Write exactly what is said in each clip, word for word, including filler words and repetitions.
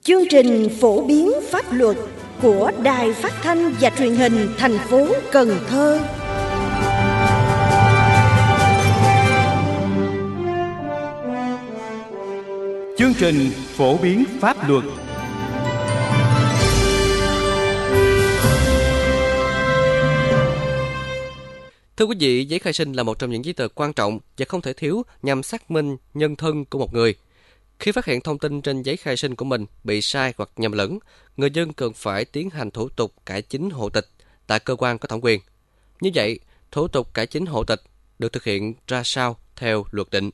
Chương trình phổ biến pháp luật của Đài Phát thanh và Truyền hình thành phố Cần Thơ. Chương trình phổ biến pháp luật. Thưa quý vị, giấy khai sinh là một trong những giấy tờ quan trọng và không thể thiếu nhằm xác minh nhân thân của một người. Khi phát hiện thông tin trên giấy khai sinh của mình bị sai hoặc nhầm lẫn, người dân cần phải tiến hành thủ tục cải chính hộ tịch tại cơ quan có thẩm quyền. Như vậy, thủ tục cải chính hộ tịch được thực hiện ra sao theo luật định?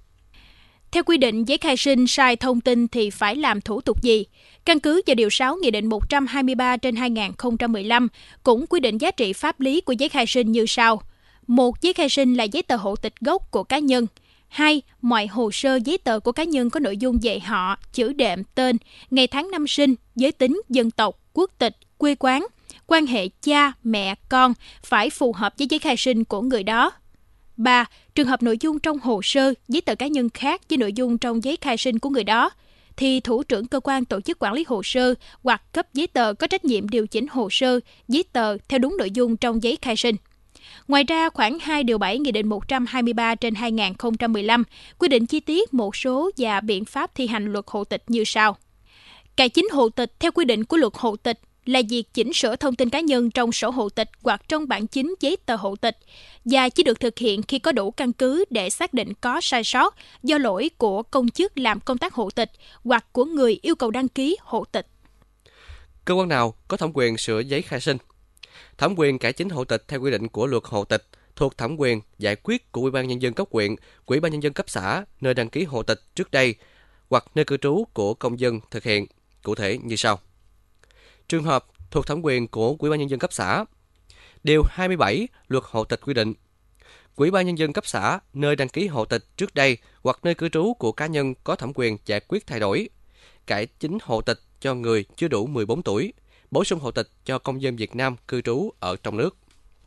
Theo quy định, giấy khai sinh sai thông tin thì phải làm thủ tục gì? Căn cứ vào Điều sáu Nghị định một trăm hai mươi ba trên hai nghìn không trăm mười lăm cũng quy định giá trị pháp lý của giấy khai sinh như sau. Một, giấy khai sinh là giấy tờ hộ tịch gốc của cá nhân. Hai, mọi hồ sơ giấy tờ của cá nhân có nội dung về họ, chữ đệm, tên, ngày tháng năm sinh, giới tính, dân tộc, quốc tịch, quê quán, quan hệ cha, mẹ, con phải phù hợp với giấy khai sinh của người đó. Ba, trường hợp nội dung trong hồ sơ, giấy tờ cá nhân khác với nội dung trong giấy khai sinh của người đó, thì thủ trưởng cơ quan tổ chức quản lý hồ sơ hoặc cấp giấy tờ có trách nhiệm điều chỉnh hồ sơ, giấy tờ theo đúng nội dung trong giấy khai sinh. Ngoài ra, khoản hai điều bảy Nghị định một trăm hai mươi ba trên hai nghìn không trăm mười lăm quy định chi tiết một số và biện pháp thi hành luật hộ tịch như sau. Cải chính hộ tịch theo quy định của luật hộ tịch là việc chỉnh sửa thông tin cá nhân trong sổ hộ tịch hoặc trong bản chính giấy tờ hộ tịch và chỉ được thực hiện khi có đủ căn cứ để xác định có sai sót do lỗi của công chức làm công tác hộ tịch hoặc của người yêu cầu đăng ký hộ tịch. Cơ quan nào có thẩm quyền sửa giấy khai sinh? Thẩm quyền cải chính hộ tịch theo quy định của luật hộ tịch thuộc thẩm quyền giải quyết của Ủy ban Nhân dân cấp huyện, Ủy ban Nhân dân cấp xã nơi đăng ký hộ tịch trước đây hoặc nơi cư trú của công dân thực hiện, cụ thể như sau. Trường hợp thuộc thẩm quyền của Ủy ban Nhân dân cấp xã. Điều hai mươi bảy luật hộ tịch quy định, Ủy ban Nhân dân cấp xã nơi đăng ký hộ tịch trước đây hoặc nơi cư trú của cá nhân có thẩm quyền giải quyết thay đổi, cải chính hộ tịch cho người chưa đủ mười bốn tuổi, bổ sung hộ tịch cho công dân Việt Nam cư trú ở trong nước.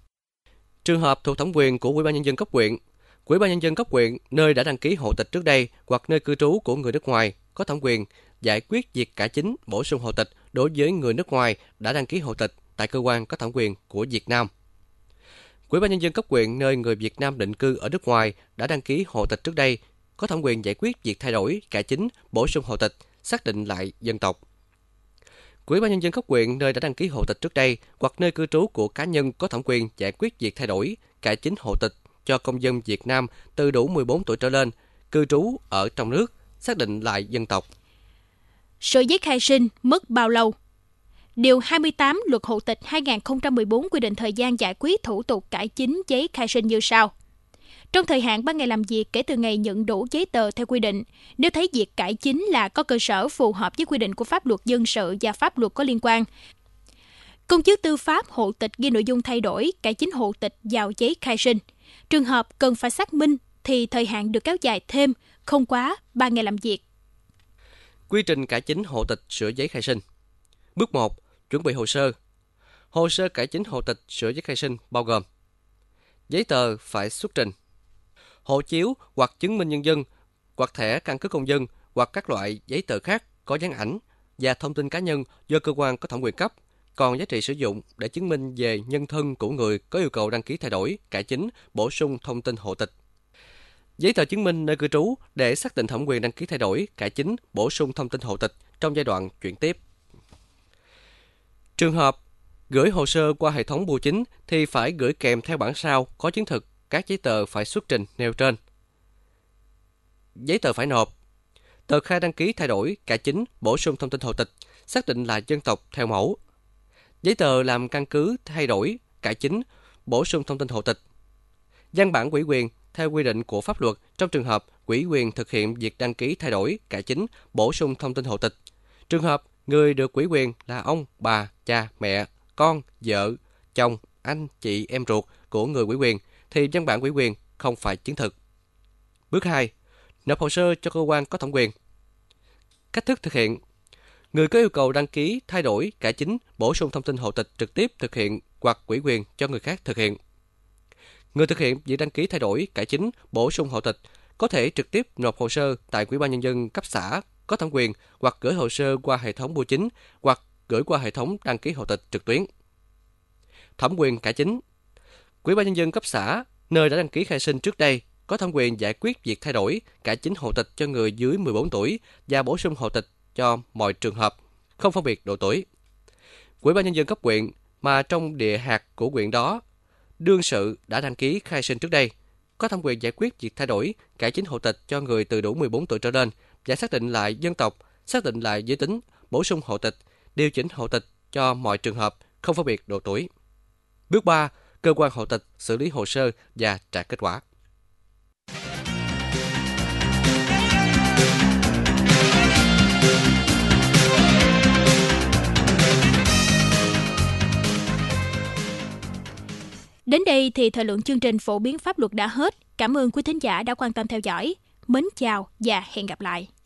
Trường hợp thuộc thẩm quyền của Ủy ban Nhân dân cấp huyện, Ủy ban Nhân dân cấp huyện nơi đã đăng ký hộ tịch trước đây hoặc nơi cư trú của người nước ngoài có thẩm quyền giải quyết việc cải chính bổ sung hộ tịch đối với người nước ngoài đã đăng ký hộ tịch tại cơ quan có thẩm quyền của Việt Nam. Ủy ban Nhân dân cấp huyện nơi người Việt Nam định cư ở nước ngoài đã đăng ký hộ tịch trước đây có thẩm quyền giải quyết việc thay đổi, cải chính, bổ sung hộ tịch, xác định lại dân tộc. Ủy ban Nhân dân cấp huyện nơi đã đăng ký hộ tịch trước đây hoặc nơi cư trú của cá nhân có thẩm quyền giải quyết việc thay đổi, cải chính hộ tịch cho công dân Việt Nam từ đủ mười bốn tuổi trở lên, cư trú ở trong nước, xác định lại dân tộc. Sửa giấy khai sinh mất bao lâu? Điều hai mươi tám Luật hộ tịch hai nghìn không trăm mười bốn quy định thời gian giải quyết thủ tục cải chính giấy khai sinh như sau. Trong thời hạn ba ngày làm việc kể từ ngày nhận đủ giấy tờ theo quy định, nếu thấy việc cải chính là có cơ sở phù hợp với quy định của pháp luật dân sự và pháp luật có liên quan, công chức tư pháp hộ tịch ghi nội dung thay đổi, cải chính hộ tịch vào giấy khai sinh. Trường hợp cần phải xác minh thì thời hạn được kéo dài thêm, không quá ba ngày làm việc. Quy trình cải chính hộ tịch sửa giấy khai sinh. Bước một. Chuẩn bị hồ sơ. Hồ sơ cải chính hộ tịch sửa giấy khai sinh bao gồm giấy tờ phải xuất trình, hộ chiếu hoặc chứng minh nhân dân, hoặc thẻ căn cước công dân, hoặc các loại giấy tờ khác có dán ảnh và thông tin cá nhân do cơ quan có thẩm quyền cấp, còn giá trị sử dụng để chứng minh về nhân thân của người có yêu cầu đăng ký thay đổi, cải chính, bổ sung thông tin hộ tịch. Giấy tờ chứng minh nơi cư trú để xác định thẩm quyền đăng ký thay đổi, cải chính, bổ sung thông tin hộ tịch trong giai đoạn chuyển tiếp. Trường hợp gửi hồ sơ qua hệ thống bưu chính thì phải gửi kèm theo bản sao có chứng thực các giấy tờ phải xuất trình nêu trên. Giấy tờ phải nộp: tờ khai đăng ký thay đổi, cải chính, bổ sung thông tin hộ tịch, xác định là dân tộc theo mẫu. Giấy tờ làm căn cứ thay đổi, cải chính, bổ sung thông tin hộ tịch. Văn bản ủy quyền theo quy định của pháp luật trong trường hợp ủy quyền thực hiện việc đăng ký thay đổi, cải chính, bổ sung thông tin hộ tịch. Trường hợp người được ủy quyền là ông, bà, cha, mẹ, con, vợ, chồng, anh, chị, em ruột của người ủy quyền thì văn bản ủy quyền không phải chứng thực. Bước hai. Nộp hồ sơ cho cơ quan có thẩm quyền. Cách thức thực hiện: người có yêu cầu đăng ký thay đổi, cải chính, bổ sung thông tin hộ tịch trực tiếp thực hiện hoặc ủy quyền cho người khác thực hiện. Người thực hiện việc đăng ký thay đổi, cải chính, bổ sung hộ tịch có thể trực tiếp nộp hồ sơ tại Ủy ban Nhân dân cấp xã có thẩm quyền hoặc gửi hồ sơ qua hệ thống bưu chính hoặc gửi qua hệ thống đăng ký hộ tịch trực tuyến. Thẩm quyền cải chính. Ủy ban nhân dân cấp xã nơi đã đăng ký khai sinh trước đây có thẩm quyền giải quyết việc thay đổi, cải chính hộ tịch cho người dưới mười bốn tuổi và bổ sung hộ tịch cho mọi trường hợp, không phân biệt độ tuổi. Ủy ban nhân dân cấp huyện mà trong địa hạt của huyện đó đương sự đã đăng ký khai sinh trước đây có thẩm quyền giải quyết việc thay đổi, cải chính hộ tịch cho người từ đủ mười bốn tuổi trở lên và xác định lại dân tộc, xác định lại giới tính, bổ sung hộ tịch, điều chỉnh hộ tịch cho mọi trường hợp, không phân biệt độ tuổi. Bước ba. Cơ quan hộ tịch xử lý hồ sơ và trả kết quả. Đến đây thì thời lượng chương trình phổ biến pháp luật đã hết. Cảm ơn quý thính giả đã quan tâm theo dõi. Mến chào và hẹn gặp lại.